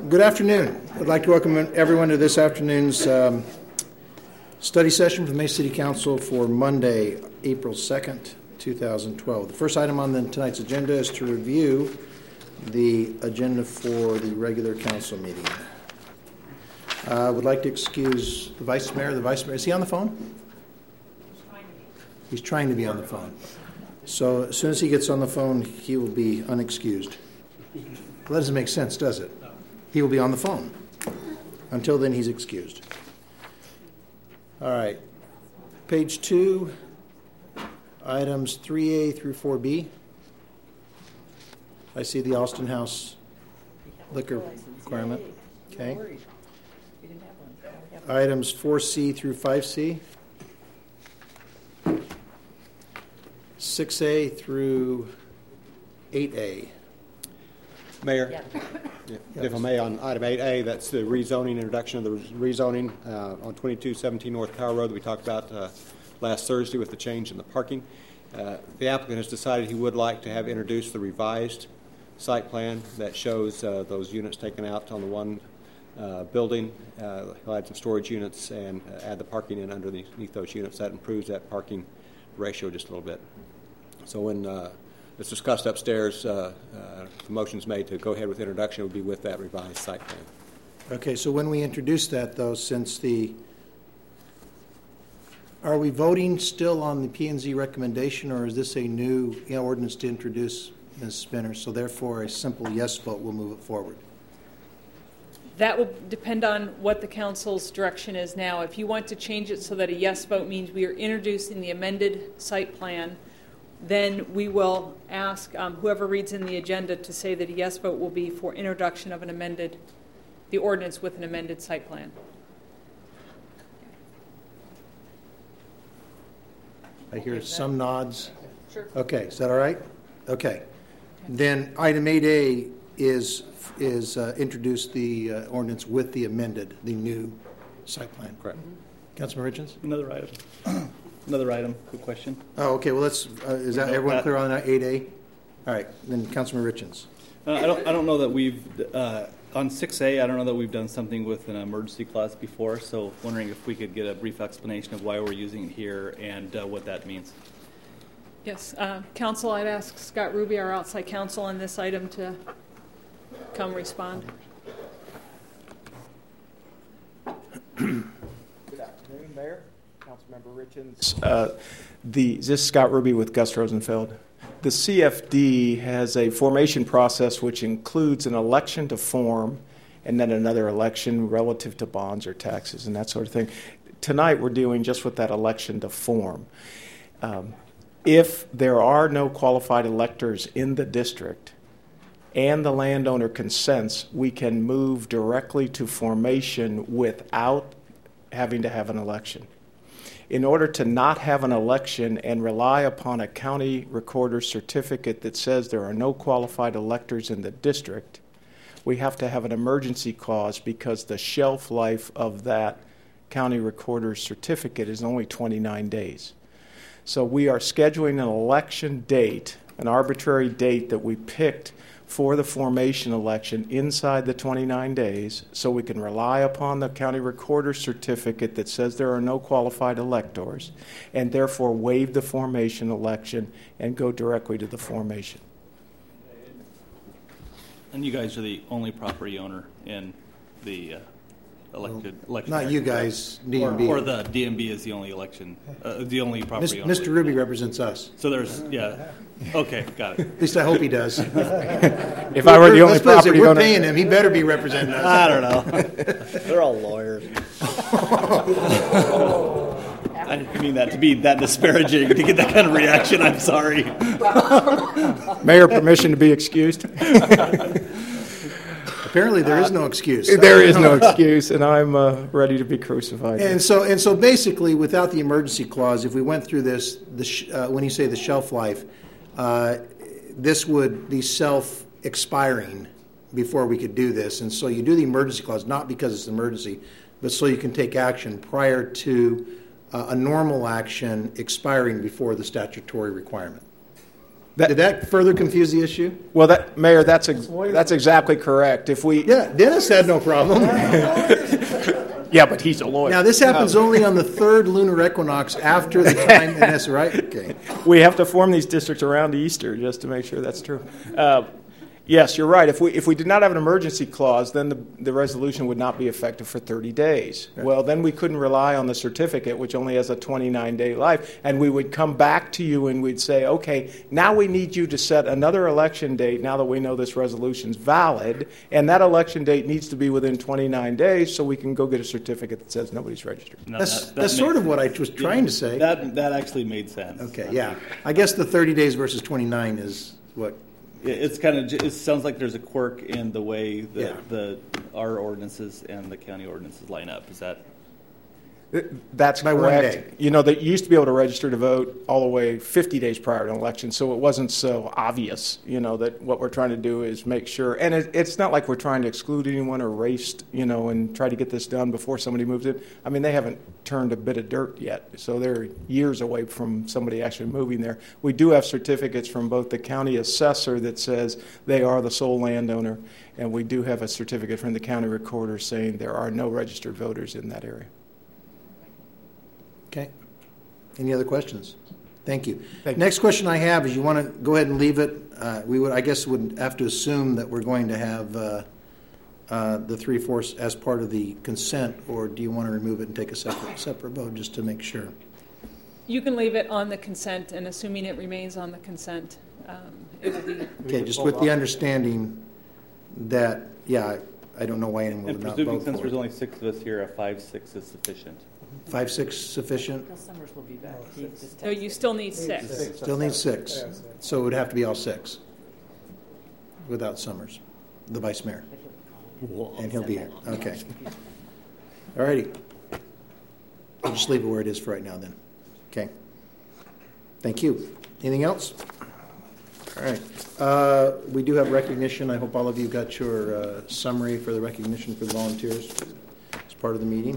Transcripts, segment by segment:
Good afternoon. I'd like to welcome everyone to this afternoon's study session for the Mesa City Council for Monday, April 2nd, 2012. The first item on tonight's agenda is to review the agenda for the regular council meeting. I would like to excuse the Vice Mayor. The Vice Mayor, is he on the phone? He's trying to be on the phone. So as soon as he gets on the phone, he will be unexcused. That doesn't make sense, does it? He will be on the phone. Until then, he's excused. All right. Page 2, items 3A through 4B. I see the Austin House liquor requirement. Okay. Items 4C through 5C. 6A through 8A. Mayor, if I may, on item 8A, that's the rezoning, introduction of the rezoning on 2217 North Power Road that we talked about last Thursday with the change in the parking. The applicant has decided he would like to have introduced the revised site plan that shows those units taken out on the one building. He'll add some storage units and add the parking in underneath those units. That improves that parking ratio just a little bit. So when it's discussed upstairs, the motion's made to go ahead with introduction. It would be with that revised site plan. Okay, so when we introduce that, though, are we voting still on the P&Z recommendation, or is this a new ordinance to introduce, Ms. Spinner? So therefore, a simple yes vote will move it forward. That will depend on what the council's direction is now. If you want to change it so that a yes vote means we are introducing the amended site plan, then we will ask whoever reads in the agenda to say that a yes vote will be for introduction of the ordinance with an amended site plan. I hear some nods. Sure. Okay, is that all right? Okay. Then item 8A is introduce the ordinance with the new site plan. Correct. Councilman Richens? Another item. Another item. Good question. Oh, okay. Well, let's. Is that everyone clear on that 8A? All right. Then Councilman Richens. I don't know that we've on 6A. I don't know that we've done something with an emergency clause before. So, wondering if we could get a brief explanation of why we're using it here and what that means. Yes, Council. I'd ask Scott Ruby, our outside counsel, on this item to come respond. Good afternoon, Mayor. Councilmember Richens. This is Scott Ruby with Gus Rosenfeld. The CFD has a formation process which includes an election to form and then another election relative to bonds or taxes and that sort of thing. Tonight we're dealing just with that election to form. If there are no qualified electors in the district and the landowner consents, we can move directly to formation without having to have an election. In order to not have an election and rely upon a county recorder's certificate that says there are no qualified electors in the district, we have to have an emergency clause because the shelf life of that county recorder's certificate is only 29 days. So we are scheduling an election date, an arbitrary date that we picked for the formation election inside the 29 days so we can rely upon the county recorder's certificate that says there are no qualified electors and therefore waive the formation election and go directly to the formation. And you guys are the only property owner in the election. Not you guys, DMB. Or the DMB is the only election, the only property owner. Mr. Ruby represents us. So there's, yeah. Okay, got it. At least I hope he does. If I were the only property owner, we're paying him. He better be representing us. I don't know. They're all lawyers. I didn't mean that to be that disparaging to get that kind of reaction. I'm sorry. Mayor, permission to be excused? Apparently, there is no excuse. There is no excuse, and I'm ready to be crucified. And so basically, without the emergency clause, if we went through this, when you say the shelf life, this would be self-expiring before we could do this. And so you do the emergency clause, not because it's an emergency, but so you can take action prior to a normal action expiring before the statutory requirement. Did that further confuse the issue? Well, Mayor, that's exactly correct. If we, Yeah, Dennis had no problem. yeah, but he's a lawyer. Now, this happens only on the third lunar equinox after the time, and that's right? Okay. We have to form these districts around Easter just to make sure that's true. Yes, you're right. If we did not have an emergency clause, then the resolution would not be effective for 30 days. Right. Well, then we couldn't rely on the certificate, which only has a 29-day life, and we would come back to you and we'd say, okay, now we need you to set another election date now that we know this resolution's valid, and that election date needs to be within 29 days so we can go get a certificate that says nobody's registered. No, That's sort of what I was trying to say. That actually made sense. Okay, yeah. I guess the 30 days versus 29 is what. It's kind of. It sounds like there's a quirk in the way that Yeah. our ordinances and the county ordinances line up. Is that? That's By 1 correct. day. You know, that you used to be able to register to vote all the way 50 days prior to an election, so it wasn't so obvious, you know, that what we're trying to do is make sure, and it's not like we're trying to exclude anyone or race, you know, and try to get this done before somebody moves in. I mean, they haven't turned a bit of dirt yet, so they're years away from somebody actually moving there. We do have certificates from both the county assessor that says they are the sole landowner, and we do have a certificate from the county recorder saying there are no registered voters in that area. Okay. Any other questions? Thank you. Thank you. Next question I have is, you want to go ahead and leave it? We would, I guess, would have to assume that we're going to have the 3/4 as part of the consent, or do you want to remove it and take a separate vote just to make sure? You can leave it on the consent, and assuming it remains on the consent, it will be. Okay, just with the understanding that, yeah, I don't know why anyone And would not presuming vote since for there's it. only 6 of us here, a 5-6 is sufficient. 5-6 sufficient? Bill Summers will be back. He just No, you still need 6. Still need 6. So it would have to be all 6 without Summers, the vice mayor. And he'll be here. Okay. All righty. I'll just leave it where it is for right now then. Okay. Thank you. Anything else? All right. We do have recognition. I hope all of you got your summary for the recognition for the volunteers as part of the meeting.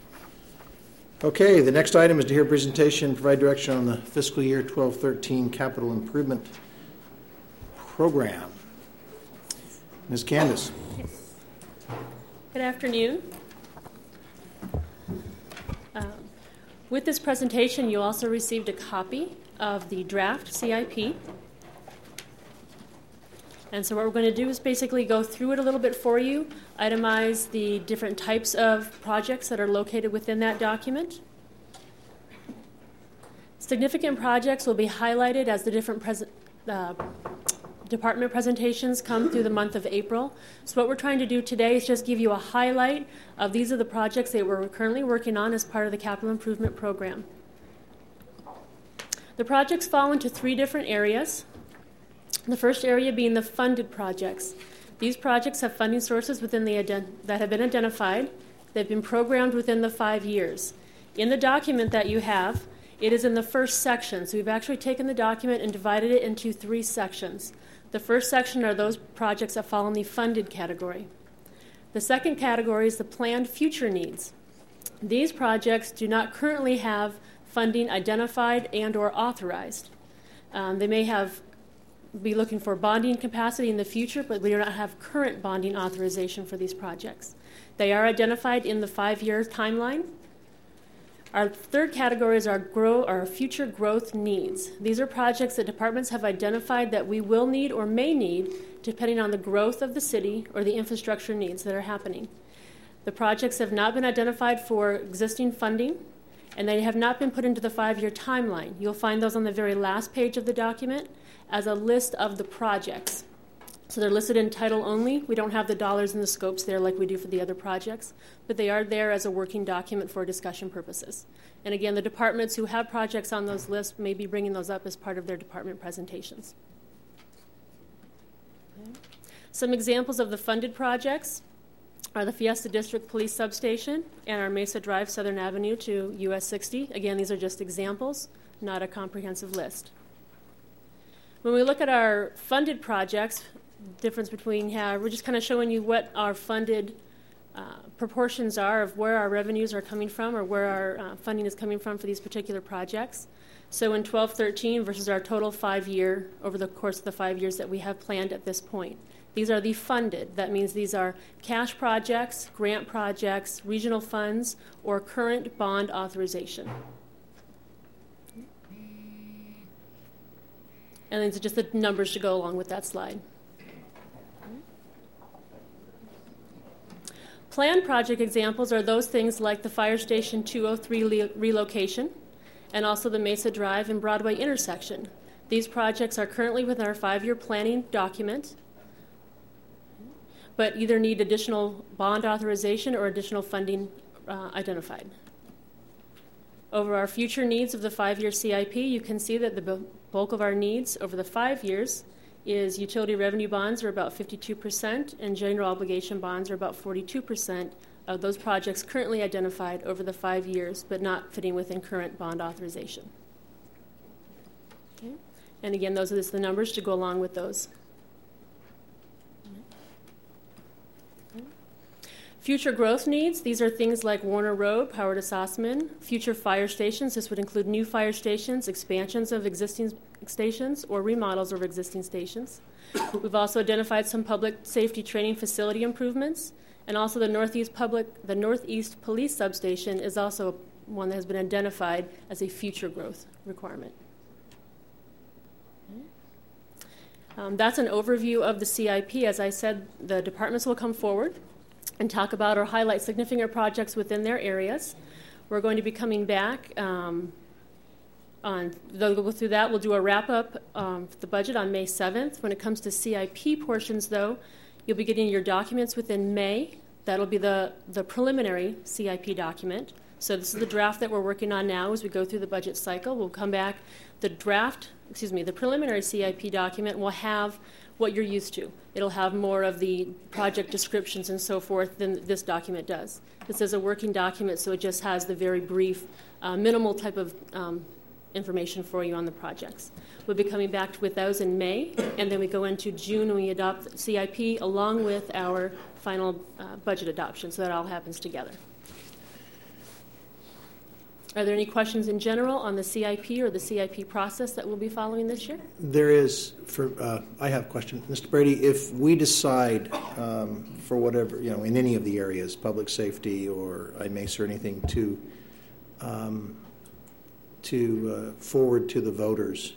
Okay, the next item is to hear a presentation, provide direction on the fiscal year 12-13 capital improvement program. Ms. Candace. Good afternoon. With this presentation, you also received a copy of the draft CIP. And so what we're going to do is basically go through it a little bit for you, itemize the different types of projects that are located within that document. Significant projects will be highlighted as the different department presentations come through the month of April. So what we're trying to do today is just give you a highlight of these are the projects that we're currently working on as part of the capital improvement program. The projects fall into 3 different areas. The first area being the funded projects. These projects have funding sources within that have been identified. They've been programmed within the 5 years. In the document that you have, it is in the first section. So we've actually taken the document and divided it into 3 sections. The first section are those projects that fall in the funded category. The second category is the planned future needs. These projects do not currently have funding identified and or authorized. They may be looking for bonding capacity in the future, but we do not have current bonding authorization for these projects. They are identified in the 5-year timeline. Our third category is our future growth needs. These are projects that departments have identified that we will need or may need depending on the growth of the city or the infrastructure needs that are happening. The projects have not been identified for existing funding, and they have not been put into the 5-year timeline. You'll find those on the very last page of the document as a list of the projects. So they're listed in title only. We don't have the dollars and the scopes there like we do for the other projects, but they are there as a working document for discussion purposes. And again, the departments who have projects on those lists may be bringing those up as part of their department presentations. Okay. Some examples of the funded projects are the Fiesta District Police Substation and our Mesa Drive Southern Avenue to US 60. Again, these are just examples, not a comprehensive list. When we look at our funded projects, difference between we're just kind of showing you what our funded proportions are of where our revenues are coming from or where our funding is coming from for these particular projects. So in 12-13 versus our total 5-year, over the course of the 5 years that we have planned at this point. These are the funded. That means these are cash projects, grant projects, regional funds, or current bond authorization. And these are just the numbers to go along with that slide. Planned project examples are those things like the Fire Station 203 relocation and also the Mesa Drive and Broadway intersection. These projects are currently within our 5-year planning document, but either need additional bond authorization or additional funding identified. Over our future needs of the 5-year CIP, you can see that the bulk of our needs over the 5 years is utility revenue bonds are about 52% and general obligation bonds are about 42% of those projects currently identified over the 5 years, but not fitting within current bond authorization. Okay. And again, those are just the numbers to go along with those. Future growth needs, these are things like Warner Road, Power to Sossaman. Future fire stations, this would include new fire stations, expansions of existing stations, or remodels of existing stations. We've also identified some public safety training facility improvements, and also the Northeast Police Substation is also one that has been identified as a future growth requirement. That's an overview of the CIP. As I said, the departments will come forward and talk about or highlight significant projects within their areas. We're going to be coming back they'll go through that. We'll do a wrap-up for the budget on May 7th. When it comes to CIP portions, though, you'll be getting your documents within May. That'll be the preliminary CIP document. So this is the draft that we're working on now as we go through the budget cycle. We'll come back. The preliminary CIP document will have what you're used to. It'll have more of the project descriptions and so forth than this document does. This is a working document, so it just has the very brief, minimal type of information for you on the projects. We'll be coming back with those in May, and then we go into June when we adopt CIP along with our final budget adoption, so that all happens together. Are there any questions in general on the CIP or the CIP process that we'll be following this year? There is. I have a question. Mr. Brady, if we decide for whatever, in any of the areas, public safety or IMACE or anything, to forward to the voters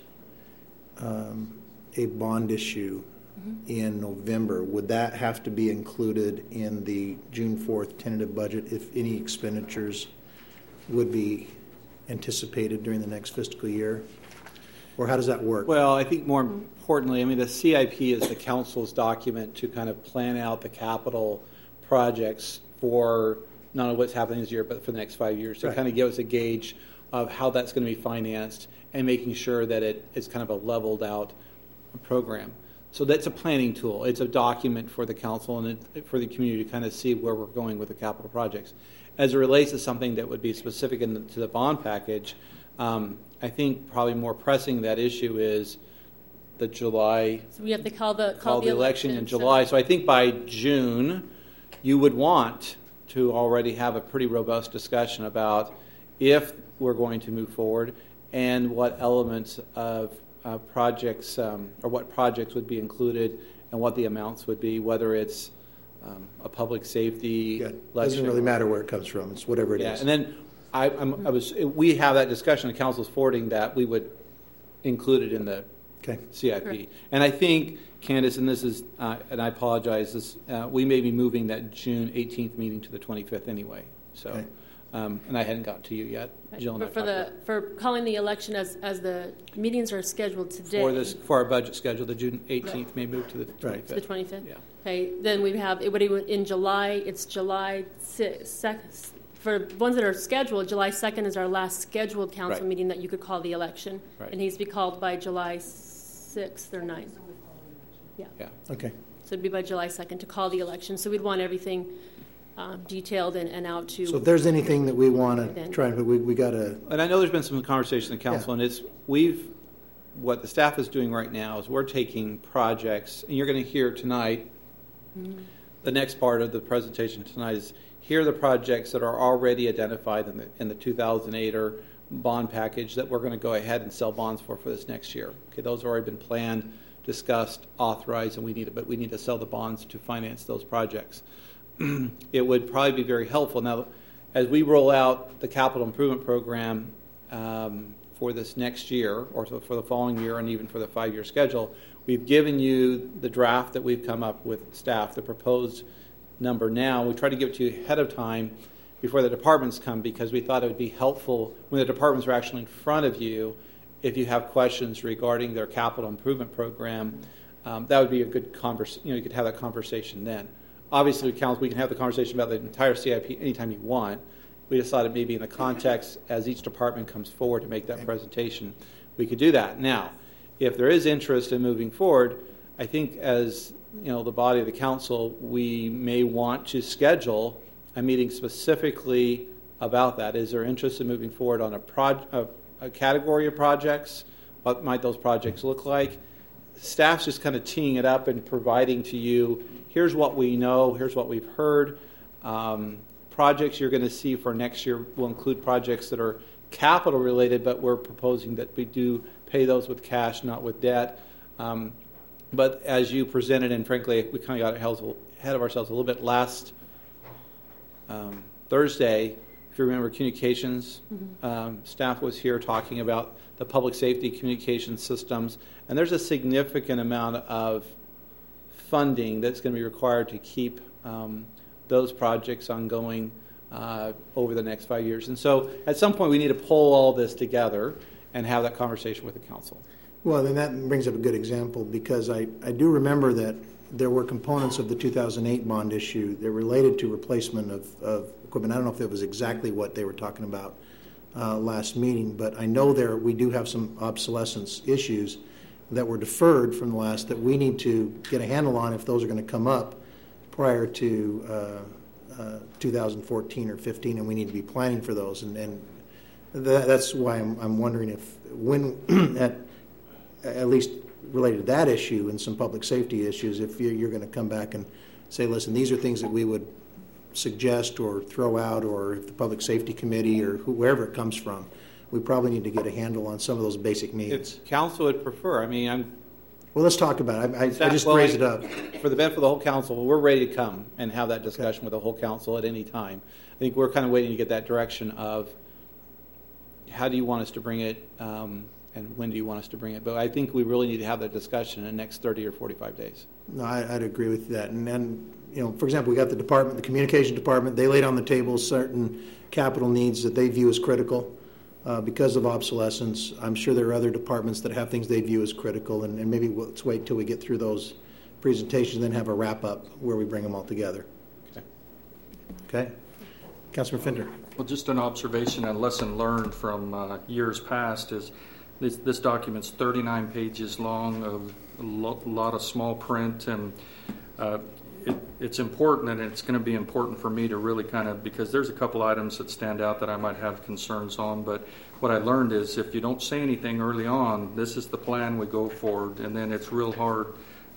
a bond issue in November, would that have to be included in the June 4th tentative budget if any expenditures would be anticipated during the next fiscal year? Or how does that work? Well, I think more importantly, the CIP is the council's document to kind of plan out the capital projects for not only what's happening this year, but for the next 5 years. So kind of give us a gauge of how that's going to be financed and making sure that it's kind of a leveled out program. So that's a planning tool. It's a document for the council and for the community to kind of see where we're going with the capital projects. As it relates to something that would be specific to the bond package, I think probably more pressing that issue is the July. So we have to call the election in July. So I think by June, you would want to already have a pretty robust discussion about if we're going to move forward and what elements of projects or what projects would be included and what the amounts would be, whether it's a public safety. It doesn't really matter where it comes from. It's whatever it is. And then we have that discussion. The council's forwarding that. We would include it in the CIP. Correct. And I think, Candace, and this is, and I apologize, we may be moving that June 18th meeting to the 25th anyway. So, and I hadn't got to you yet, Jill. But for calling the election as the meetings are scheduled today. For our budget schedule, the June 18th may move to the 25th. To the 25th. Yeah. Okay. Then we have in July. It's July 2nd. For ones that are scheduled, July 2nd is our last scheduled council meeting that you could call the election. Right. It needs to be called by July 6th or 9th. Yeah. Okay. So it'd be by July 2nd to call the election. So we'd want everything detailed and out to. So if there's anything that we want to try, we got to. And I know there's been some conversation in the council, and what the staff is doing right now is we're taking projects, and you're going to hear tonight. Mm-hmm. The next part of the presentation tonight is here are the projects that are already identified in the 2008 or bond package that we're going to go ahead and sell bonds for this next year. Okay, those have already been planned, discussed, authorized, and we need to sell the bonds to finance those projects. It would probably be very helpful. Now, as we roll out the capital improvement program for this next year, or for the following year, and even for the 5-year schedule, we've given you the draft that we've come up with staff, the proposed number now. We try to give it to you ahead of time before the departments come, because we thought it would be helpful when the departments are actually in front of you. If you have questions regarding their capital improvement program, that would be a good conversation. You could have that conversation then. Obviously, we can have the conversation about the entire CIP anytime you want. We decided maybe in the context as each department comes forward to make that presentation, we could do that. Now, if there is interest in moving forward, I think as the body of the council, we may want to schedule a meeting specifically about that. Is there interest in moving forward on a category of projects? What might those projects look like? Staff's just kind of teeing it up and providing to you, here's what we know, here's what we've heard. Projects you're going to see for next year will include projects that are capital related, but we're proposing that we do pay those with cash, not with debt. But as you presented, and frankly, we kind of got ahead of ourselves a little bit last Thursday. If you remember, communications staff was here talking about the public safety communication systems, and there's a significant amount of funding that's going to be required to keep those projects ongoing over the next 5 years. And so at some point we need to pull all this together and have that conversation with the council. Well, then that brings up a good example, because I do remember that there were components of the 2008 bond issue that related to replacement of equipment. I don't know if it was exactly what they were talking about last meeting, but I know we do have some obsolescence issues that were deferred from the last that we need to get a handle on if those are going to come up prior to 2014 or 15, and we need to be planning for those. And that's why I'm wondering if when at least related to that issue and some public safety issues, if you're going to come back and say, listen, these are things that we would suggest or throw out, or if the public safety committee or whoever it comes from, we probably need to get a handle on some of those basic needs. If council would prefer, well, let's talk about it. I just raised it up. For the benefit of the whole council, we're ready to come and have that discussion with the whole council at any time. I think we're kind of waiting to get that direction of how do you want us to bring it, and when do you want us to bring it. But I think we really need to have that discussion in the next 30 or 45 days. No, I'd agree with that. And then, for example, we got the communication department. They laid on the table certain capital needs that they view as critical because of obsolescence. I'm sure there are other departments that have things they view as critical, and maybe let's wait till we get through those presentations and then have a wrap-up where we bring them all together. Okay? Councilor Finder. Well, just an observation and lesson learned from years past is this document's 39 pages long, of a lot of small print, and it's important, and it's going to be important for me to really because there's a couple items that stand out that I might have concerns on, but what I learned is if you don't say anything early on, this is the plan, we go forward, and then it's real hard,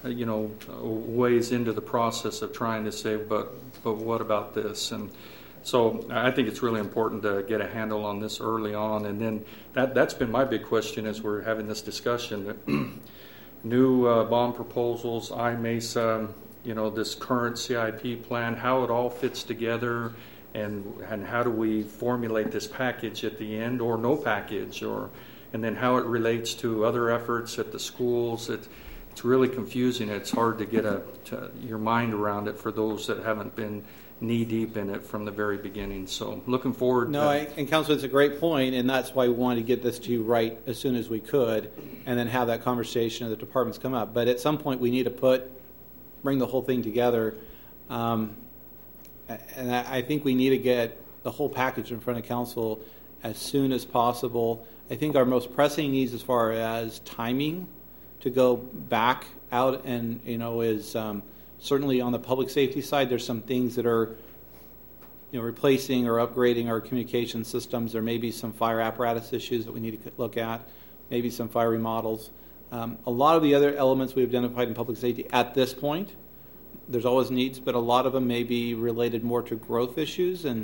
ways into the process of trying to say, but what about this? And so I think it's really important to get a handle on this early on, and then that's been my big question as we're having this discussion. New bond proposals, IMESA, this current CIP plan, how it all fits together, and how do we formulate this package at the end, or no package, and then how it relates to other efforts at the schools. It's really confusing. It's hard to get your mind around it for those that haven't been knee-deep in it from the very beginning. So looking forward and Council, it's a great point, and that's why we wanted to get this to you right as soon as we could, and then have that conversation as the departments come up. But at some point we need to bring the whole thing together, and I think we need to get the whole package in front of Council as soon as possible. I think our most pressing needs as far as timing to go back out and, is certainly on the public safety side, there's some things that are, replacing or upgrading our communication systems. There may be some fire apparatus issues that we need to look at, maybe some fire remodels. A lot of the other elements we've identified in public safety at this point, there's always needs, but a lot of them may be related more to growth issues and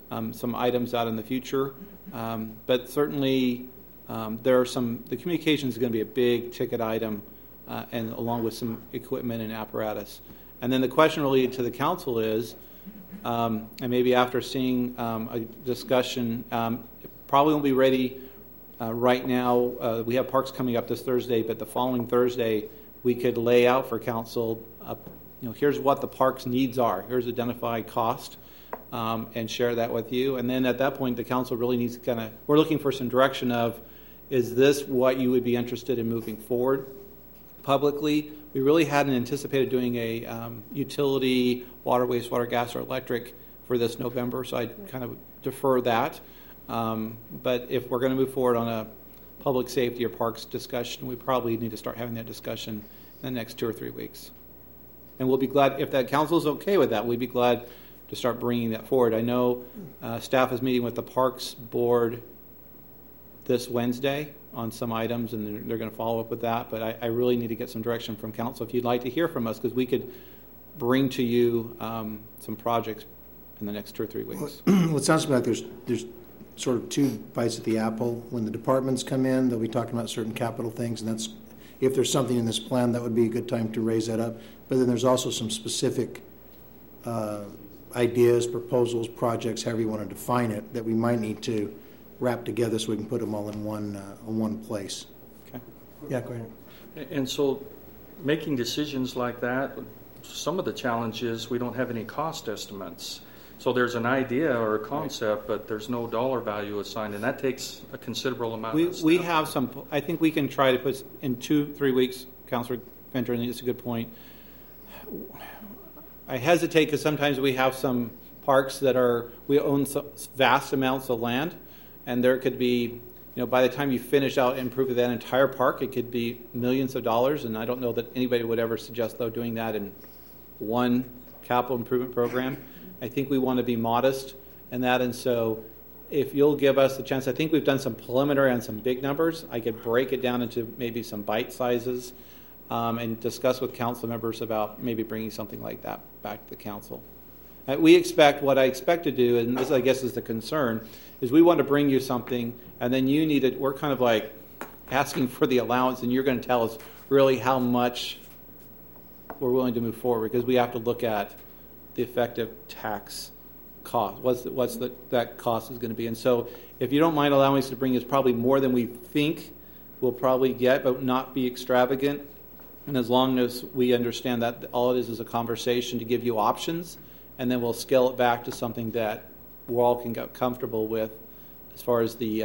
some items out in the future. But certainly there are the communications is going to be a big ticket item, and along with some equipment and apparatus. And then the question really to the council is, and maybe after seeing a discussion, probably won't be ready right now. We have parks coming up this Thursday, but the following Thursday we could lay out for council, here's what the park's needs are. Here's identified cost, and share that with you. And then at that point, the council really needs to we're looking for some direction of, is this what you would be interested in moving forward publicly? We really hadn't anticipated doing a utility, water, wastewater, gas, or electric for this November, so I'd kind of defer that. But if we're going to move forward on a public safety or parks discussion, we probably need to start having that discussion in the next 2 or 3 weeks. And we'll be glad, if that council is okay with that, we'd be glad to start bringing that forward. I know staff is meeting with the Parks Board this Wednesday on some items, and they're going to follow up with that. But I really need to get some direction from council if you'd like to hear from us, because we could bring to you some projects in the next 2 or 3 weeks. Well, it sounds like there's sort of 2 bites at the apple. When the departments come in, they'll be talking about certain capital things, and that's, if there's something in this plan, that would be a good time to raise that up. But then there's also some specific ideas, proposals, projects, however you want to define it, that we might need to wrap together so we can put them all in one place. Okay. Yeah, go ahead. And so making decisions like that, some of the challenge is we don't have any cost estimates. So there's an idea or a concept, but there's no dollar value assigned, and that takes a considerable amount of stuff. We have some, I think we can try to put in 2-3 weeks, Councilor Venter, and it's a good point. I hesitate because sometimes we have some parks that we own vast amounts of land, and there could be, by the time you finish out and improve that entire park, it could be millions of dollars, and I don't know that anybody would ever suggest, though, doing that in one capital improvement program. I think we want to be modest in that, and so if you'll give us the chance, I think we've done some preliminary on some big numbers. I could break it down into maybe some bite sizes and discuss with council members about maybe bringing something like that back to the council. What I expect to do, and this I guess is the concern, is we want to bring you something, and then you need it. We're kind of like asking for the allowance, and you're going to tell us really how much we're willing to move forward, because we have to look at the effective tax cost. What's that cost is going to be. And so if you don't mind allowing us to bring us probably more than we think we'll probably get, but not be extravagant. And as long as we understand that all it is a conversation to give you options, and then we'll scale it back to something that we all can get comfortable with as far as the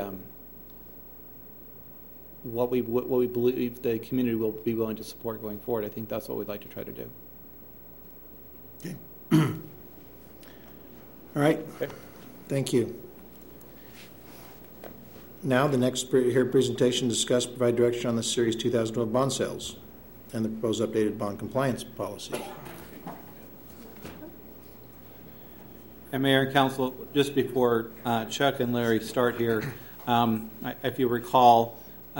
what we believe the community will be willing to support going forward. I think that's what we'd like to try to do. Okay. All right. Okay. Thank you. Now, the next presentation discuss provide direction on the Series 2012 bond sales and the proposed updated bond compliance policy. And Mayor and Council, just before Chuck and Larry start here, if you recall,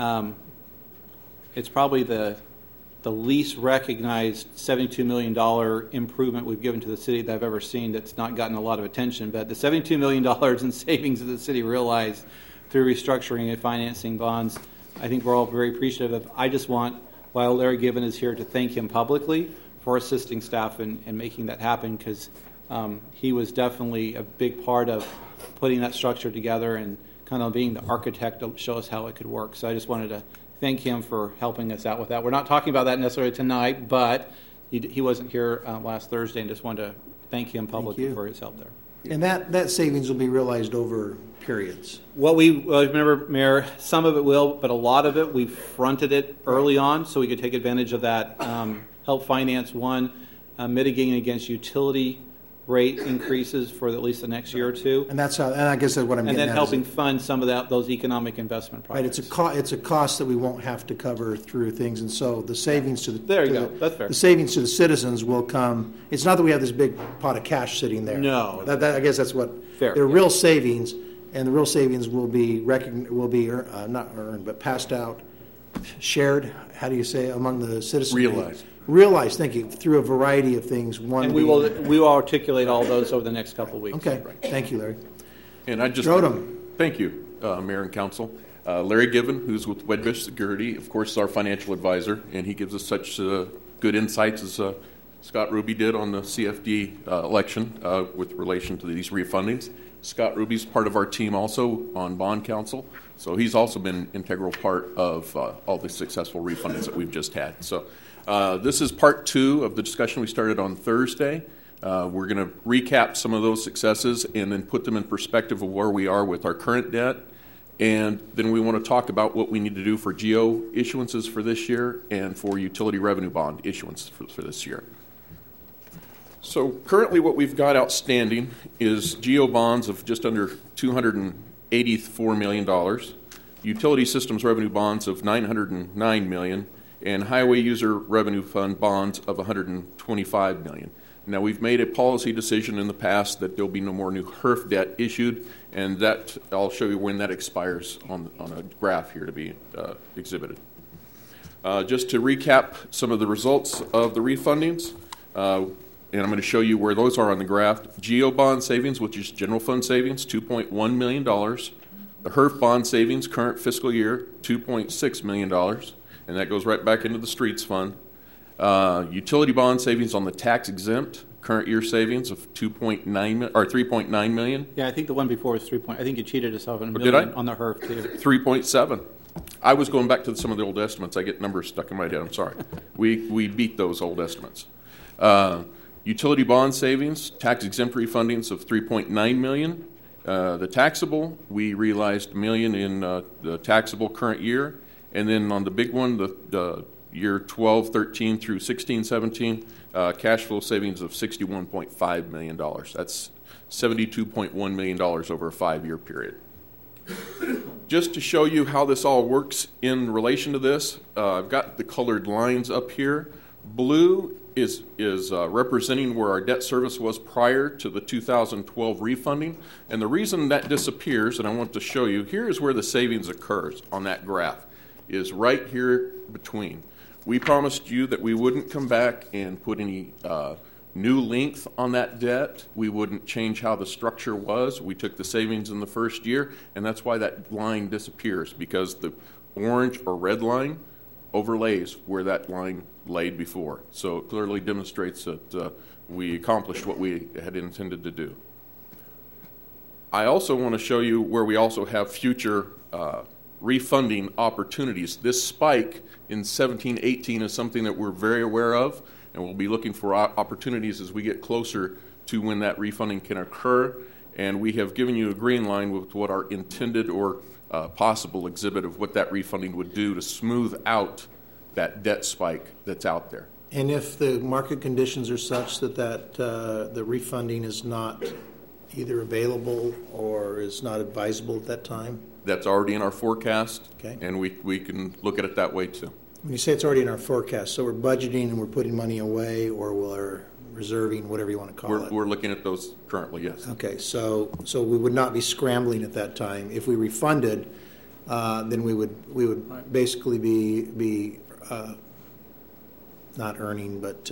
it's probably the least recognized $72 million improvement we've given to the city that I've ever seen that's not gotten a lot of attention. But the $72 million in savings that the city realized through restructuring and financing bonds, I think we're all very appreciative of. I just want, while Larry Given is here, to thank him publicly for assisting staff in making that happen, because he was definitely a big part of putting that structure together and kind of being the architect to show us how it could work. So I just wanted to thank him for helping us out with that. We're not talking about that necessarily tonight, but he wasn't here last Thursday, and just wanted to thank him publicly for his help there. And that savings will be realized over periods. Remember, Mayor, some of it will, but a lot of it, we fronted it early on so we could take advantage of that, help finance mitigating against utility rate increases for at least the next year or two. And that's how, and I guess that's what I'm getting at. And then helping fund some of those economic investment projects. Right, it's a cost that we won't have to cover through things, and so the savings to the that's fair. The savings to the citizens will come. It's not that we have this big pot of cash sitting there. No, I guess that's what fair. They're real savings, and the real savings will be not earned, but passed out, shared. How do you say among the citizens? Realized, thank you, through a variety of things. And we will articulate all those over the next couple of weeks. Okay, thank you, Larry. And I just thank you, Mayor and Council. Larry Given, who's with Wedbush Security, of course, is our financial advisor, and he gives us such good insights as Scott Ruby did on the CFD election with relation to these refundings. Scott Ruby's part of our team also on bond counsel, so he's also been an integral part of all the successful refundings that we've just had. So this is part 2 of the discussion we started on Thursday. We're going to recap some of those successes and then put them in perspective of where we are with our current debt. And then we want to talk about what we need to do for GO issuances for this year and for utility revenue bond issuance for this year. So currently what we've got outstanding is GO bonds of just under $284 million, utility systems revenue bonds of $909 million, and highway user revenue fund bonds of $125 million. Now, we've made a policy decision in the past that there'll be no more new HERF debt issued, and that I'll show you when that expires on a graph here to be exhibited. Just to recap some of the results of the refundings, and I'm going to show you where those are on the graph. GO bond savings, which is general fund savings, $2.1 million. The HERF bond savings, current fiscal year, $2.6 million, and that goes right back into the streets fund. Utility bond savings on the tax exempt, current year savings of $3.9 million. Yeah, I think the one before was 3. I think you cheated us off on the HERF too. 3.7. I was going back to some of the old estimates. I get numbers stuck in my head. I'm sorry. We beat those old estimates. Utility bond savings, tax exempt refundings of $3.9 million. The taxable, we realized $1 million in the taxable current year, and then on the big one, the year 12-13 through 16-17, cash flow savings of $61.5 million. That's $72.1 million over a 5-year period. Just to show you how this all works in relation to this, I've got the colored lines up here. Blue is representing where our debt service was prior to the 2012 refunding. And the reason that disappears, and I want to show you, here is where the savings occurs on that graph, is right here between. We promised you that we wouldn't come back and put any new length on that debt. We wouldn't change how the structure was. We took the savings in the first year, and that's why that line disappears, because the orange or red line overlays where that line laid before. So it clearly demonstrates that we accomplished what we had intended to do. I also want to show you where we also have future refunding opportunities. This spike in 17-18 is something that we're very aware of, and we'll be looking for opportunities as we get closer to when that refunding can occur. And we have given you a green line with what our intended or possible exhibit of what that refunding would do to smooth out that debt spike that's out there. And if the market conditions are such that the refunding is not either available or is not advisable at that time? That's already in our forecast, okay, and we can look at it that way too. When you say it's already in our forecast, so we're budgeting and we're putting money away, or we're reserving, whatever you want to call it? We're looking at those currently, yes. Okay, so we would not be scrambling at that time. If we refunded, then we would basically be not earning, but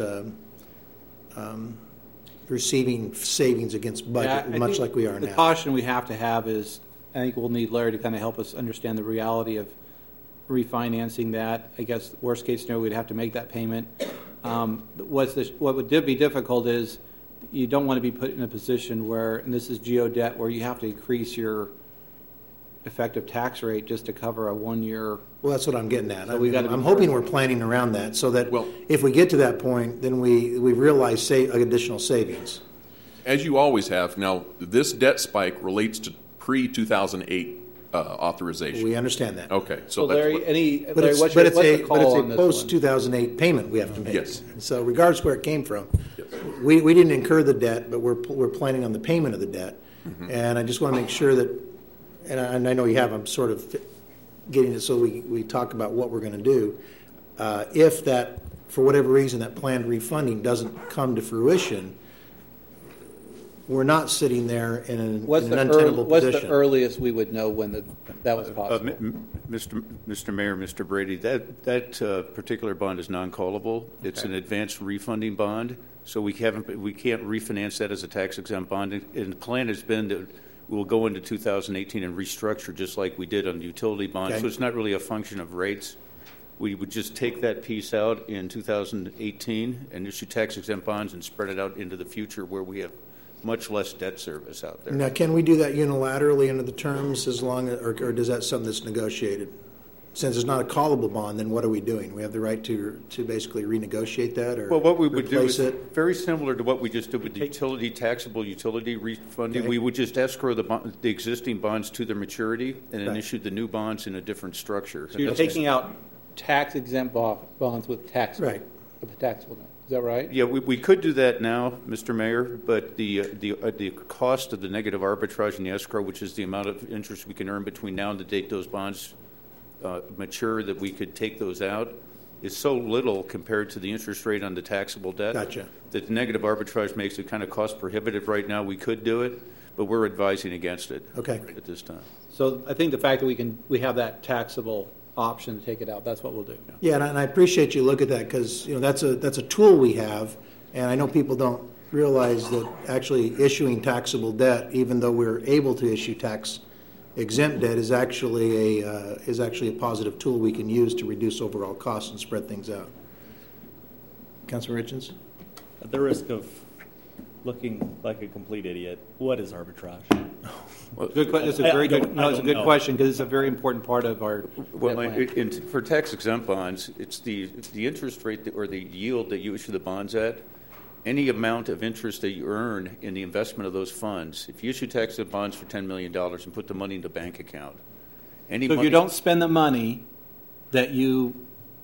receiving savings against budget, much like we are now. The caution we have to have is, I think we'll need Larry to kind of help us understand the reality of refinancing that. I guess worst case scenario, we'd have to make that payment. What would be difficult is you don't want to be put in a position where, and this is GO debt, where you have to increase your effective tax rate just to cover a 1 year. Well, that's what I'm getting at. So I'm hoping we're planning around that so that if we get to that point, then we realize additional savings. As you always have. Now, this debt spike relates to pre-2008 authorization. We understand that. Okay. So Larry, what's it's the call on a this post-2008 payment we have to make. Yes. So regardless where it came from, yes, we didn't incur the debt, but we're planning on the payment of the debt. Mm-hmm. And I just want to make sure that, and I know you have, I'm sort of getting it so we talk about what we're going to do. If that, for whatever reason, that planned refunding doesn't come to fruition, we're not sitting there in an untenable position. What's the earliest we would know when that was possible? Mr. Mayor, Mr. Brady, that particular bond is non-callable. It's an advanced refunding bond, so we can't refinance that as a tax-exempt bond. And the plan has been that we'll go into 2018 and restructure just like we did on the utility bonds. Okay. So it's not really a function of rates. We would just take that piece out in 2018 and issue tax-exempt bonds and spread it out into the future where we have much less debt service out there. Now, can we do that unilaterally under the terms as long as, or does that something that's negotiated? Since it's not a callable bond, then what are we doing? We have the right to basically renegotiate that or well, what we would do replace is it? very similar to what we just did with the taxable utility refunding. Okay. We would just escrow the existing bonds to their maturity and then Right. issue the new bonds in a different structure. So you're taking out tax-exempt bonds with taxable, Right. with the taxable note. Is that right? Yeah, we could do that now, Mr. Mayor, but the cost of the negative arbitrage in the escrow, which is the amount of interest we can earn between now and the date those bonds mature, that we could take those out, is so little compared to the interest rate on the taxable debt. Gotcha. That the negative arbitrage makes it kind of cost prohibitive right now. We could do it, but we're advising against it. Okay. At this time. So I think the fact that we have that taxable option to take it out, that's what we'll do. Yeah, and I appreciate you look at that because that's a tool we have, and I know people don't realize that actually issuing taxable debt, even though we're able to issue tax-exempt debt, is actually a positive tool we can use to reduce overall costs and spread things out. Councilman Richens? At the risk of looking like a complete idiot, what is arbitrage? Good question. It's a very good. No, it's a good question because it's a very important part of our. Well, for tax-exempt bonds, it's the interest rate or the yield that you issue the bonds at. Any amount of interest that you earn in the investment of those funds, if you issue tax-exempt bonds for $10 million and put the money in the bank account, so if you don't spend the money that you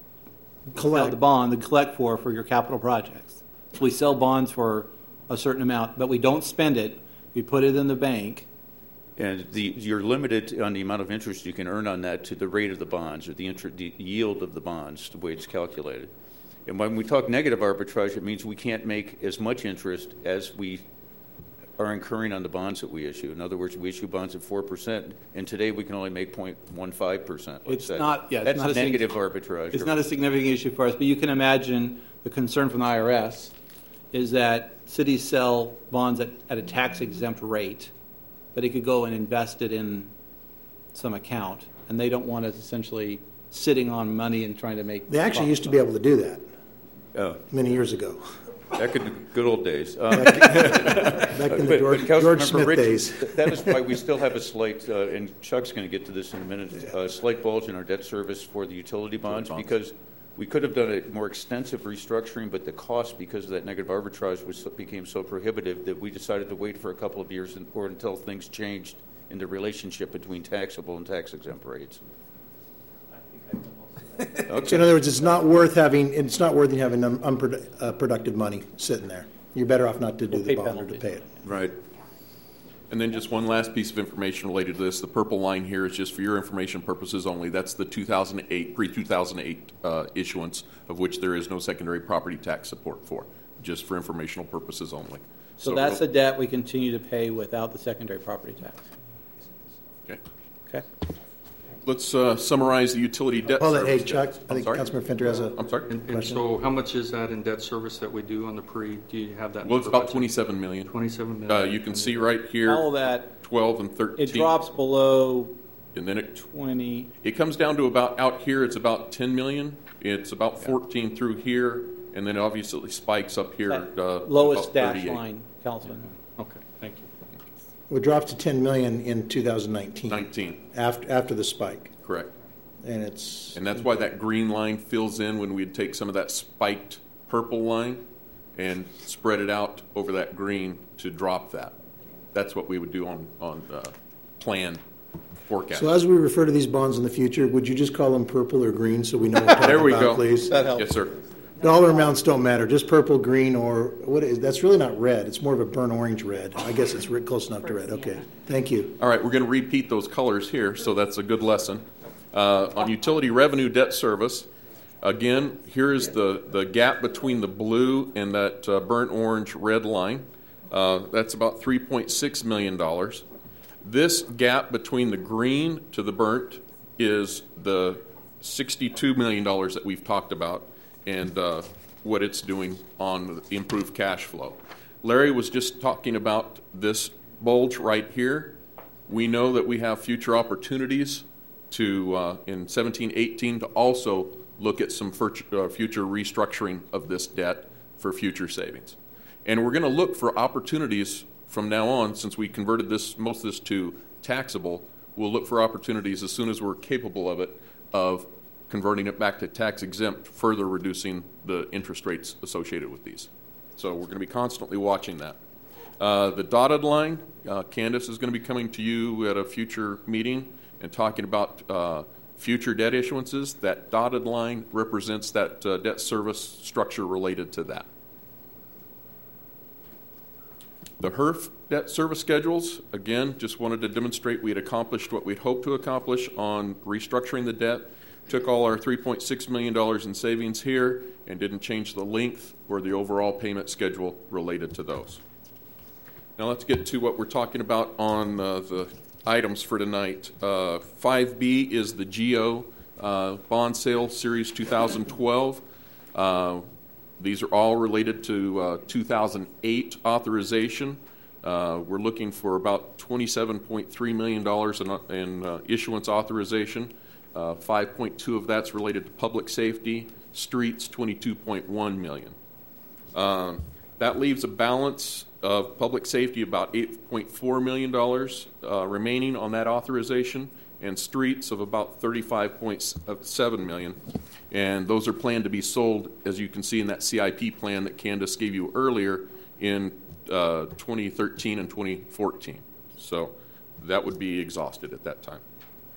collect the bond and collect for your capital projects, so we sell bonds for a certain amount, but we don't spend it, we put it in the bank. And you're limited on the amount of interest you can earn on that to the rate of the bonds or the yield of the bonds, the way it's calculated. And when we talk negative arbitrage, it means we can't make as much interest as we are incurring on the bonds that we issue. In other words, we issue bonds at 4%, and today we can only make 0.15%. It's not, yeah, that's it's not negative arbitrage. It's not a significant issue for us, but you can imagine the concern from the IRS is that cities sell bonds at a tax-exempt rate, but it could go and invest it in some account, and they don't want us essentially sitting on money and trying to make. They actually used to be able to do that many years ago. Back in the good old days. Back in the George Smith days. That is why we still have a slight, and Chuck's going to get to this in a minute, a slight bulge in our debt service for the utility bonds, because we could have done a more extensive restructuring, but the cost because of that negative arbitrage became so prohibitive that we decided to wait for a couple of years or until things changed in the relationship between taxable and tax-exempt rates. Okay. So in other words, it's not worth having unproductive money sitting there. You're better off not to do the bond or to pay it. Right. And then just one last piece of information related to this. The purple line here is just for your information purposes only. That's the 2008, pre-2008 issuance, of which there is no secondary property tax support for, just for informational purposes only. So that's the debt we continue to pay without the secondary property tax. Okay. Okay. Let's summarize the utility debt service. Hey, Chuck, I think Councilman Finter has a question. And so how much is that in debt service that we do on the pre? Do you have that? Well, it's about $27 million. $27 million. You can see right here, all that 12 and 13. It drops below and then it 20. It comes down to about, out here, it's about $10 million. It's about 14 through here, and then it obviously spikes up here. Lowest dash line, Councilman. Okay, thank you. It drops to $10 million in 2019. 19. After the spike. Correct. And that's why that green line fills in when we'd take some of that spiked purple line and spread it out over that green to drop that. That's what we would do on planned forecast. So as we refer to these bonds in the future, would you just call them purple or green so we know what we're talking there we about, go. Please? That helps. Yes, sir. Dollar amounts don't matter. Just purple, green, or what is that's really not red. It's more of a burnt orange red. I guess it's close enough to red. Okay. Thank you. All right, we're going to repeat those colors here, so that's a good lesson. On utility revenue debt service, again, here's the gap between the blue and that burnt orange red line. That's about $3.6 million. This gap between the green to the burnt is the $62 million that we've talked about and what it's doing on the improved cash flow. Larry was just talking about this bulge right here. We know that we have future opportunities to, in 17-18, to also look at some future restructuring of this debt for future savings. And we're going to look for opportunities from now on, since we converted most of this to taxable. We'll look for opportunities as soon as we're capable of it, of converting it back to tax exempt, further reducing the interest rates associated with these. So we're going to be constantly watching that. The dotted line, Candace is going to be coming to you at a future meeting and talking about future debt issuances. That dotted line represents that debt service structure related to that. The HERF debt service schedules, again, just wanted to demonstrate we had accomplished what we'd hoped to accomplish on restructuring the debt. Took all our $3.6 million in savings here and didn't change the length or the overall payment schedule related to those. Now let's get to what we're talking about on the items for tonight. 5B is the GEO bond sale series 2012. These are all related to 2008 authorization. We're looking for about $27.3 million in issuance authorization. 5.2 of that's related to public safety, streets $22.1 million. That leaves a balance of public safety about $8.4 million remaining on that authorization, and streets of about $35.7 million. And those are planned to be sold, as you can see in that CIP plan that Candace gave you earlier, in 2013 and 2014. So that would be exhausted at that time.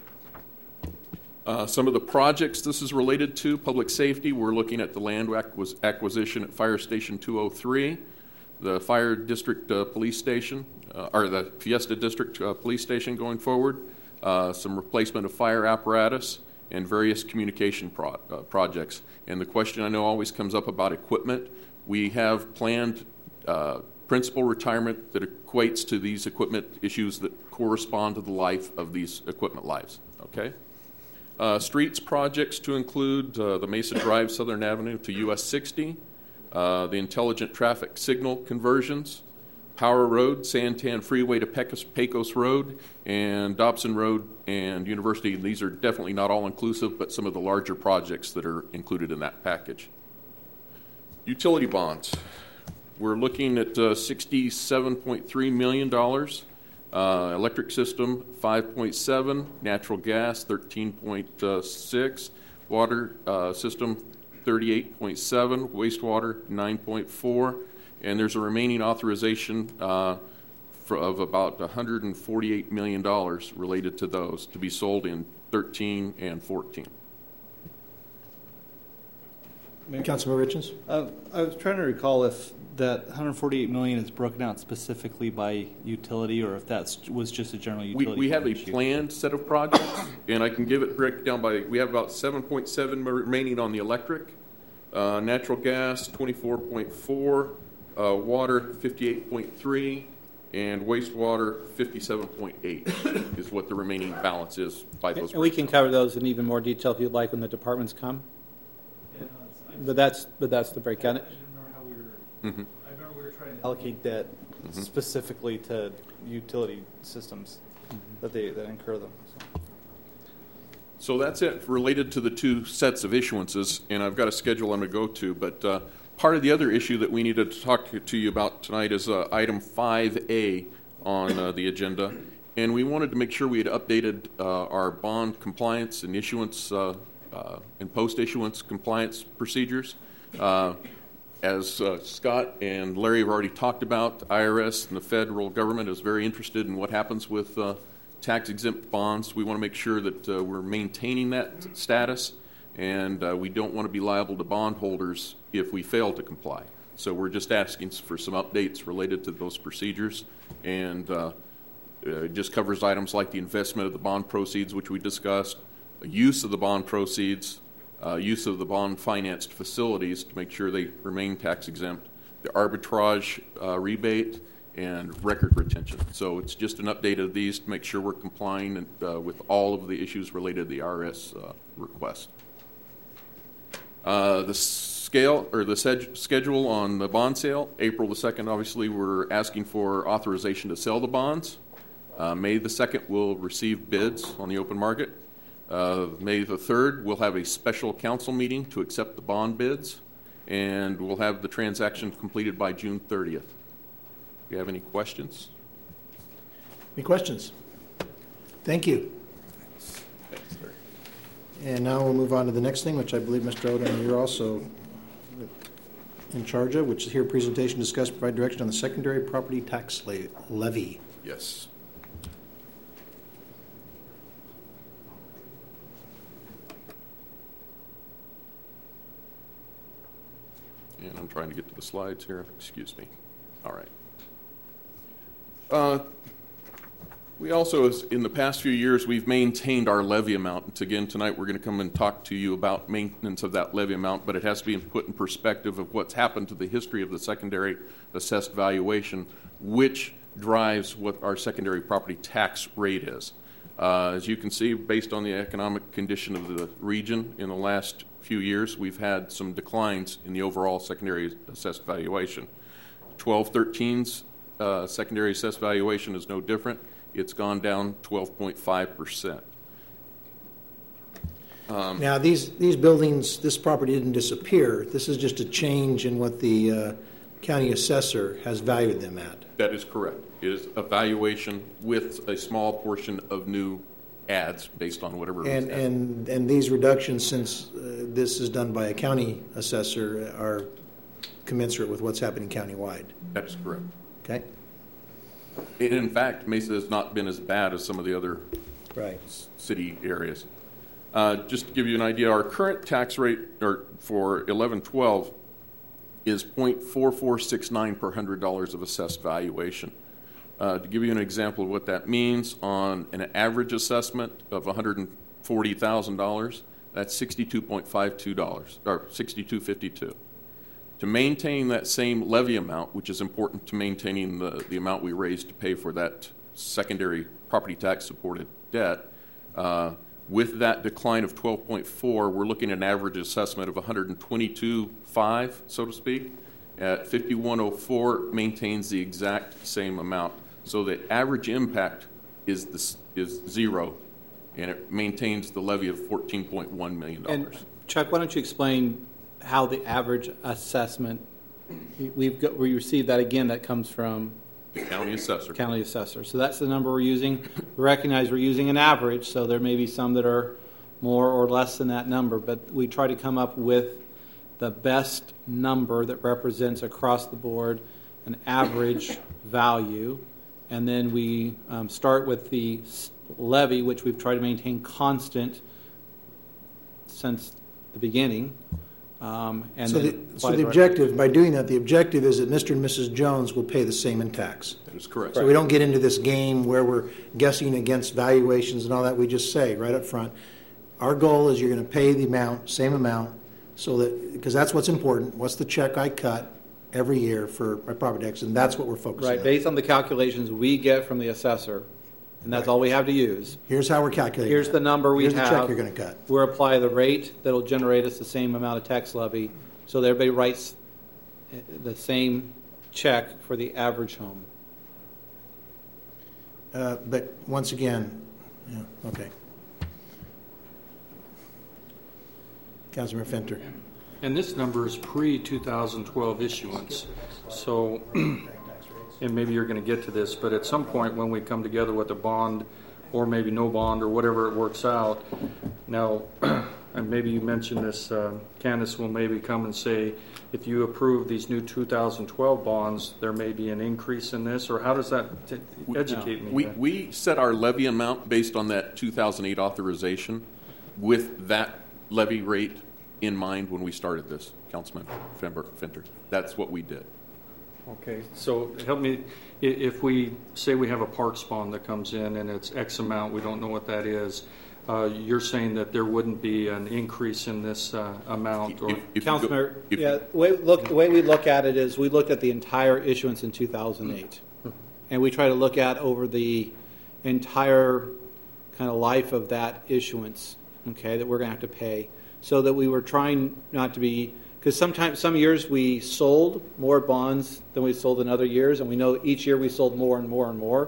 Some of the projects this is related to, public safety, we're looking at the land acquisition at Fire Station 203, the Fire District Police Station, or the Fiesta District Police Station going forward, some replacement of fire apparatus, and various communication projects. And the question I know always comes up about equipment. We have planned principal retirement that equates to these equipment issues that correspond to the life of these equipment lives, okay? Streets projects to include the Mesa Drive Southern Avenue to US 60, the intelligent traffic signal conversions, Power Road, Santan Freeway to Pecos Road, and Dobson Road and University. These are definitely not all inclusive, but some of the larger projects that are included in that package. Utility bonds. We're looking at $67.3 million. Electric system 5.7, natural gas 13.6, water system 38.7, wastewater 9.4, and there's a remaining authorization of about $148 million related to those to be sold in 13 and 14. Councilman Richens? I was trying to recall if that $148 million is broken out specifically by utility, or if that was just a general utility. We have a planned set of projects, and I can give it breakdown by. We have about 7.7 remaining on the electric, natural gas 24.4, water 58.3, and wastewater 57.8 is what the remaining balance is by those. And we can cover those in even more detail if you'd like when the departments come. But that's the breakdown. I remember we were trying to allocate debt specifically to utility systems that incur them. So that's it related to the two sets of issuances, and I've got a schedule I'm going to go to. But part of the other issue that we needed to talk to you about tonight is item 5A on the agenda, and we wanted to make sure we had updated our bond compliance and issuance and post-issuance compliance procedures. As Scott and Larry have already talked about, the IRS and the federal government is very interested in what happens with tax-exempt bonds. We want to make sure that we're maintaining that status, and we don't want to be liable to bondholders if we fail to comply. So we're just asking for some updates related to those procedures, and it just covers items like the investment of the bond proceeds, which we discussed, use of the bond proceeds, use of the bond-financed facilities to make sure they remain tax-exempt, the arbitrage rebate, and record retention. So it's just an update of these to make sure we're complying with all of the issues related to the IRS request. The scale or the schedule on the bond sale, April the 2nd, obviously we're asking for authorization to sell the bonds. May the 2nd, we'll receive bids on the open market. May the 3rd, we'll have a special council meeting to accept the bond bids, and we'll have the transaction completed by June 30th. Do you have any questions? Any questions? Thank you. Thanks, Larry. And now we'll move on to the next thing, which I believe, Mr. Odom, you're also in charge of, which is here presentation, discuss, provide direction on the secondary property tax levy. Yes. And I'm trying to get to the slides here. Excuse me. All right. We also, in the past few years, we've maintained our levy amount. Again, tonight we're going to come and talk to you about maintenance of that levy amount, but it has to be put in perspective of what's happened to the history of the secondary assessed valuation, which drives what our secondary property tax rate is. As you can see, based on the economic condition of the region in the last few years, we've had some declines in the overall secondary assessed valuation. 1213's secondary assessed valuation is no different. It's gone down 12.5%. Now, these buildings, this property didn't disappear. This is just a change in what the county assessor has valued them at. That is correct. It is a valuation with a small portion of new ads based on whatever. And these reductions, since this is done by a county assessor, are commensurate with what's happening countywide. That is correct. Okay. In fact, Mesa has not been as bad as some of the other city areas. Just to give you an idea, our current tax rate for 1112 is 0.4469 per $100 of assessed valuation. To give you an example of what that means, on an average assessment of $140,000, that's $62.52 or $62.52. To maintain that same levy amount, which is important to maintaining the amount we raised to pay for that secondary property tax supported debt, with that decline of 12.4, we're looking at an average assessment of 122.5, so to speak. At 5104, maintains the exact same amount. So the average impact is zero, and it maintains the levy of $14.1 million. And Chuck, why don't you explain how the average assessment, we received that again, that comes from the county assessor. County assessor. So that's the number we're using. We recognize we're using an average, so there may be some that are more or less than that number, but we try to come up with the best number that represents across the board an average value, and then we start with the levy, which we've tried to maintain constant since the beginning. So the objective, by doing that, the objective is that Mr. and Mrs. Jones will pay the same in tax. That is correct. So we don't get into this game where we're guessing against valuations and all that. We just say right up front, our goal is you're going to pay the amount, same amount, so that, because that's what's important. What's the check I cut every year for my property tax, and that's what we're focusing on. Right, based on the calculations we get from the assessor, and that's all we have to use. Here's how we're calculating. Here's the number we have. Here's the check you're going to cut. We'll apply the rate that will generate us the same amount of tax levy, so that everybody writes the same check for the average home. But once again, yeah, okay. Councilmember Fenter. And this number is pre-2012 issuance. So, and maybe you're going to get to this, but at some point when we come together with a bond or maybe no bond or whatever it works out, now, and maybe you mentioned this, Candace will maybe come and say, if you approve these new 2012 bonds, there may be an increase in this, or how does that educate me? We set our levy amount based on that 2008 authorization with that levy rate in mind when we started this, Councilman Fenter. That's what we did. Okay, so help me, if we say we have a parks bond that comes in and it's X amount, we don't know what that is, you're saying that there wouldn't be an increase in this amount? Or Councilman, the way we look at it is we looked at the entire issuance in 2008. And we try to look at over the entire kind of life of that issuance, okay, that we're going to have to pay. So that we were trying not to be, because some years we sold more bonds than we sold in other years, and we know each year we sold more and more and more.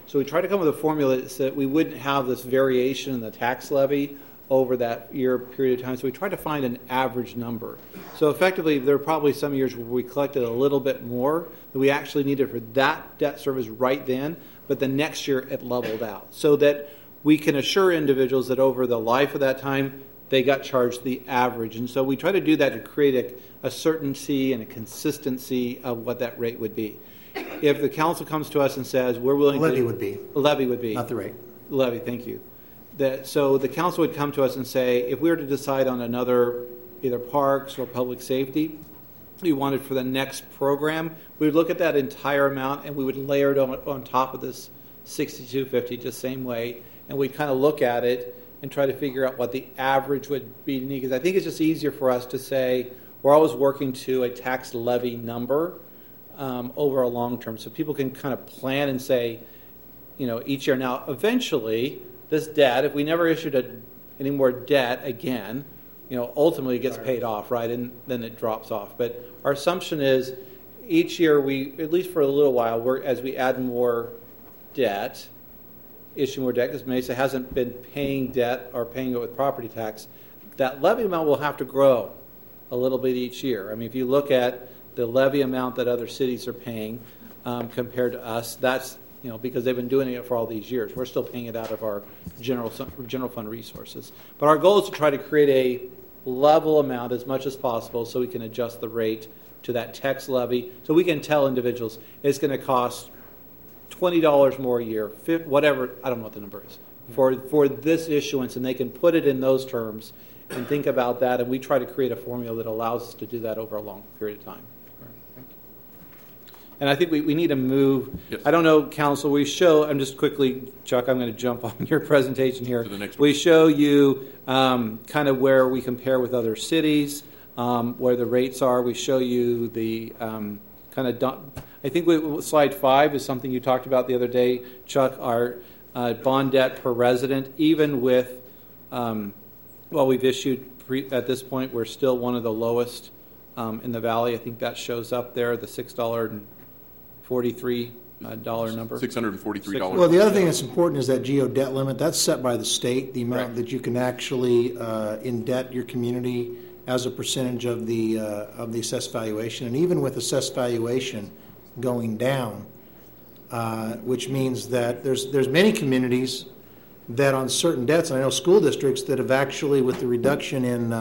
So we tried to come up with a formula so that we wouldn't have this variation in the tax levy over that year period of time. So we tried to find an average number. So effectively, there are probably some years where we collected a little bit more than we actually needed for that debt service right then, but the next year it leveled out. So that we can assure individuals that over the life of that time, they got charged the average. And so we try to do that to create a certainty and a consistency of what that rate would be. If the council comes to us and says, we're willing levy would be. Levy would be. Not the rate. Levy, thank you. So the council would come to us and say, if we were to decide on another, either parks or public safety, we wanted for the next program, we would look at that entire amount and we would layer it on top of this $62.50 the same way, and we'd kind of look at it and try to figure out what the average would be. Because I think it's just easier for us to say we're always working to a tax levy number over a long term, so people can kind of plan and say, each year. Now, eventually, this debt, if we never issued any more debt again, ultimately it gets paid off, right? And then it drops off. But our assumption is each year we, at least for a little while, as we add more debt, issue more debt, because Mesa hasn't been paying debt or paying it with property tax, that levy amount will have to grow a little bit each year. I mean, if you look at the levy amount that other cities are paying compared to us, that's because they've been doing it for all these years. We're still paying it out of our general fund resources. But our goal is to try to create a level amount as much as possible so we can adjust the rate to that tax levy. So we can tell individuals it's going to cost $20 more a year, whatever, I don't know what the number is, for this issuance, and they can put it in those terms and think about that. And we try to create a formula that allows us to do that over a long period of time. And I think we need to move. Yes. I don't know, Council. We show. I'm just quickly, Chuck. I'm going to jump on your presentation here. To the next one. We show you kind of where we compare with other cities, where the rates are. We show you the kind of. I think slide 5 is something you talked about the other day, Chuck. Our bond debt per resident, even with we've issued at this point, we're still one of the lowest in the valley. I think that shows up there, the $6.43 number. $643. Well, the other thing that's important is that geo debt limit. That's set by the state, the amount that you can actually indebt your community as a percentage of the assessed valuation. And even with assessed valuation going down, which means that there's many communities that on certain debts, and I know school districts that have actually, with the reduction in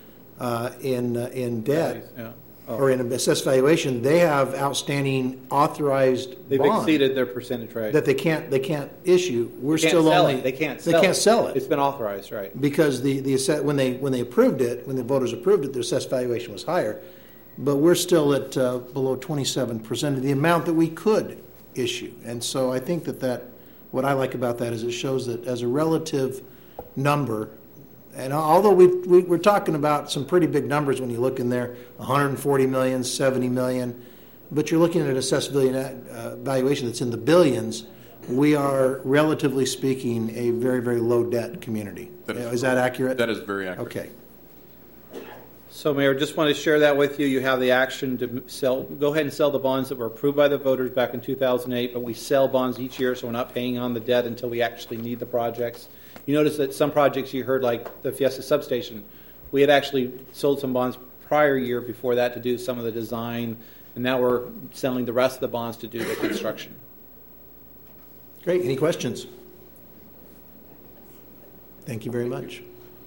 debt, or in assessed valuation, they have outstanding authorized They've bond exceeded their percentage rate that they can't issue. We're they can't still sell only it. They can't sell it. It's been authorized, right? Because when they approved it, when the voters approved it, the assessed valuation was higher, but we're still at below 27% of the amount that we could issue. And so I think that what I like about that is it shows that as a relative number. And although we're talking about some pretty big numbers when you look in there, 140 million, 70 million, but you're looking at an assessed valuation that's in the billions, we are, relatively speaking, a very, very low debt community. Is that accurate? That is very accurate. Okay. So, Mayor, just want to share that with you. You have the action to go ahead and sell the bonds that were approved by the voters back in 2008, but we sell bonds each year, so we're not paying on the debt until we actually need the projects. You notice that some projects you heard, like the Fiesta substation, we had actually sold some bonds prior year before that to do some of the design, and now we're selling the rest of the bonds to do the construction. Great. Any questions? Thank you very much.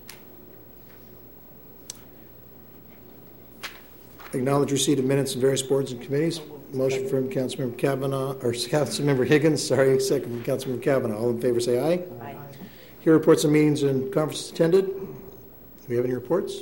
Acknowledge receipt of minutes of various boards and committees. Motion from Councilmember Kavanaugh, or Councilmember Higgins, second from Councilmember Kavanaugh. All in favor say aye. Aye. Here reports of meetings and conferences attended. Do we have any reports?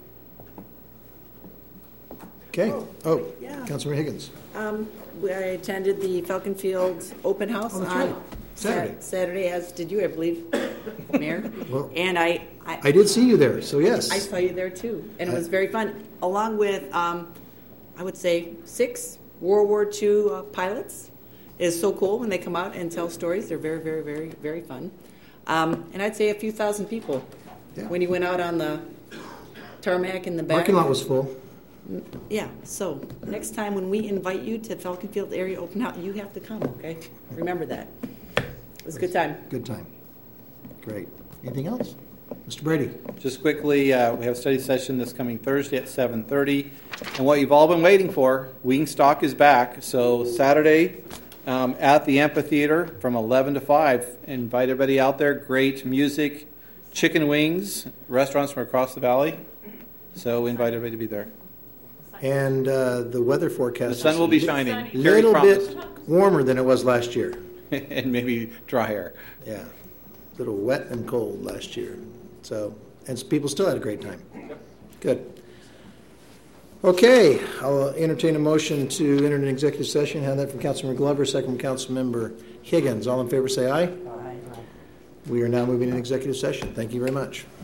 Okay. Yeah. Councilmember Higgins. I attended the Falcon Field open house on Saturday, as did you, I believe, Mayor. Well, and I did see you there, so yes. I saw you there too, and it was very fun, along with, I would say, 6 World War II pilots. It's so cool when they come out and tell stories. They're very, very, very, very fun. And I'd say a few thousand people. Yeah. When you went out on the tarmac in the back. Parking lot was full. Yeah, so next time when we invite you to Falcon Field area open house, you have to come, okay? Remember that. It was a good time. Good time. Great. Anything else? Mr. Brady. Just quickly, we have a study session this coming Thursday at 7:30. And what you've all been waiting for, Wingstop is back. So Saturday at the amphitheater from 11 to 5. Invite everybody out there. Great music, chicken wings, restaurants from across the valley. So we invite everybody to be there. And the weather forecast. The sun will be shining. A little bit warmer than it was last year. And maybe drier. Yeah. A little wet and cold last year. So, and people still had a great time. Good. Okay, I'll entertain a motion to enter an executive session. Have that from Councilmember Glover, second from Councilmember Higgins. All in favor say aye. Aye. We are now moving in executive session. Thank you very much.